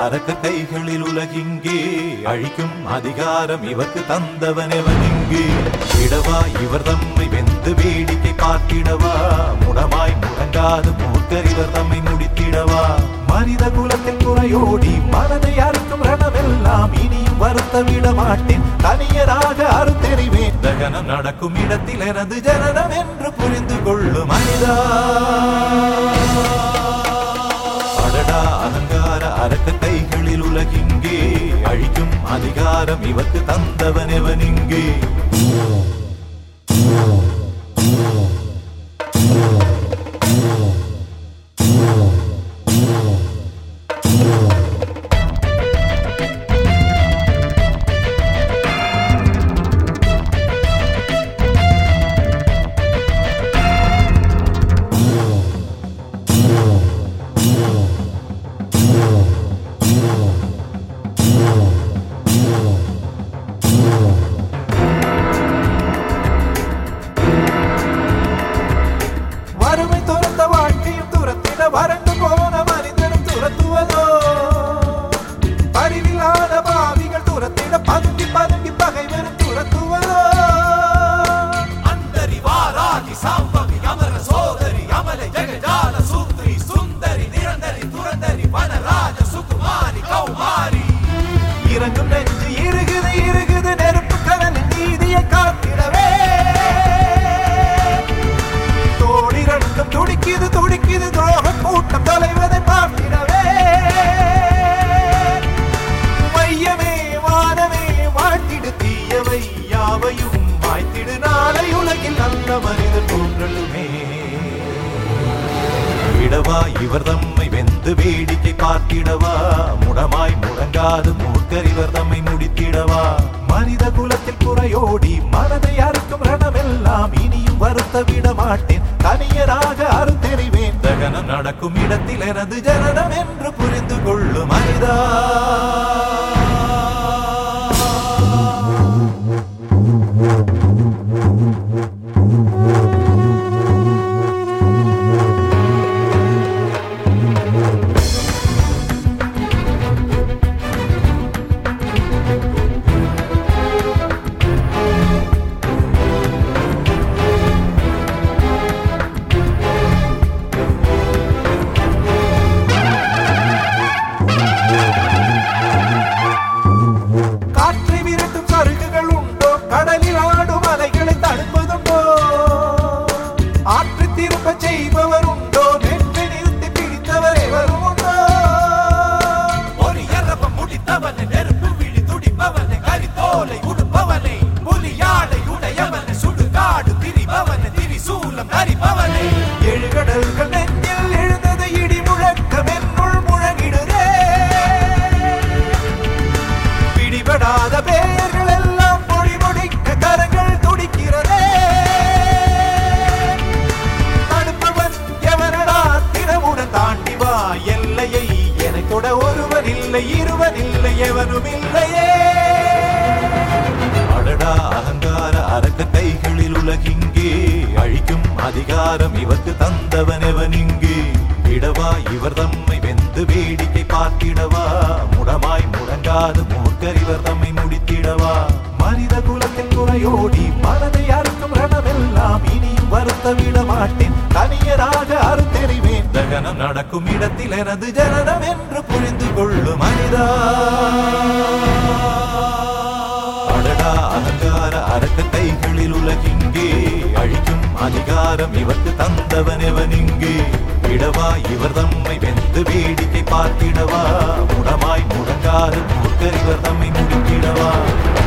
அரக்க கைகளில் உலகிங்கே அழிக்கும் அதிகாரம் இவர்க்கு தந்தவன் எவனிங்கே இடவா இவர் தம்மை வெந்து வேடிக்கை பார்த்திடவா முடமாய் முடங்காது மூர்க்கர் இவர் தம்மை முடித்திடவா மனித குலத்தில் குறையோடி மனதை அறுக்கும் ரணமெல்லாம் இனியும் வருத்த விட மாட்டேன் தனியராக அறுத்தெறிவேன் தகனம் நடக்கும் இடத்தில் எனது ஜனனம் என்று புரிந்து கொள்ளும் மனிதா அடடா அலங்கார அரக்க கைகளில் உலகிங்கே அழிக்கும் அதிகாரம் இவர்க்கு தந்தவன் எவனிங்கே வறுமை துரத்த வாழ்க்கையும் துரத்திட வறண்டு போன மனிதனும் துரத்துவதோ அறிவில்லாத பாவிகள் துரத்திட பதுங்கி பதுங்கி பகைவரும் துரத்துவதோ அந்தரி வாராகி சாம்பவி அமர சோதரி அமலை ஜெகஜால சூத்ரி சுந்தரி நிரந்தரி துரந்தரி வனராஜ சுகுமாரி கௌமாரி இறங்கும் நெஞ்சு இருகுது இருகுது நெருப்பு கடல் நீதியை காத்திடவே துடிக்குது துடிக்குது துரோக கூட்டம் தொலைவதை பார்த்திடவே மையமே வானமே வாழ்த்திடு தீயவை யாவையும் வாய்த்திடு நாளை உலகில் நல்ல மனிதர் தோன்றலுமே இடவா இவர் தம்மை வெந்து வேடிக்கை பார்த்திடவா முடமாய் முடங்காது மூர்க்கர் இவர் தம்மை முடித்திடவா மனித குலத்தில் குறையோடி மனதை அறுக்கும் ரணமெல்லாம் இனியும் வருத்த விட மாட்டேன் தனியராக அறுத்தெறிவேன் தகனம் நடக்கும் இடத்தில் எனது ஜனனம் என்று புரிந்து கொள்ளும் மனிதா காற்றை விரட்டும் சருகுகள் உண்டோ கடலில் ஆடும் அலைகளை தடுப்பதுண்டோ ஆற்று திரும்ப செய்பவர் உண்டோ நெற்றை நிறுத்தி பிடித்தவர் எவரும் உண்டோ ஒரு எரப்ப முடித்தவனை நெருப்பு விழி துடிப்பவனை கரித்தோலை உடுப்பவனை புலியாடை உடையவனை சுடுகாடு திரிபவனை திரிசூலம் நரிபவனை எழுகடல்கள் நெஞ்சில் எழுந்தது இடி முழக்கம் என்னுள் முழங்கிடுதே பிடிபடாத பெயர்கள் எல்லாம் பொடி முடிக்க கரங்கள் துடிக்கிறதே தடுப்பவன் எவனடா தினமுடன் தாண்டி வா எல்லையை என தொட ஒருவன் இல்லை இருவன் இல்லை எவனும் இல்லையே அடடா அலங்கார அரக்க கைகளில் உலகிங்கே அழிக்கும் அதிகாரம் இவர்க்கு தந்தவன் எவனிங்கே இடவா இவர் தம்மை வெந்து வேடிக்கை பார்த்திடவா முடமாய் முடங்காது மூர்க்கர் இவர் தம்மை முடித்திடவா மனித குலத்தில் குறையோடி மனதை அறுக்கும் ரணமெல்லாம் இனியும் வருத்த விட மாட்டேன் தனியராக அறுத்தெறிவேன் தகனம் நடக்கும் இடத்தில் எனது ஜனனம் என்று புரிந்து கொள்ளும் மனிதா அடடா அலங்கார அரக்க கைகளில் உலகிங்கே அழிக்கும் அதிகாரம் இவர்க்கு தந்தவன் எவனிங்கே இடவா இவர் தம்மை வெந்து வேடிக்கை பார்த்திடவா முடமாய் முடங்காது மூர்க்கர் இவர் தம்மை முடித்திடவா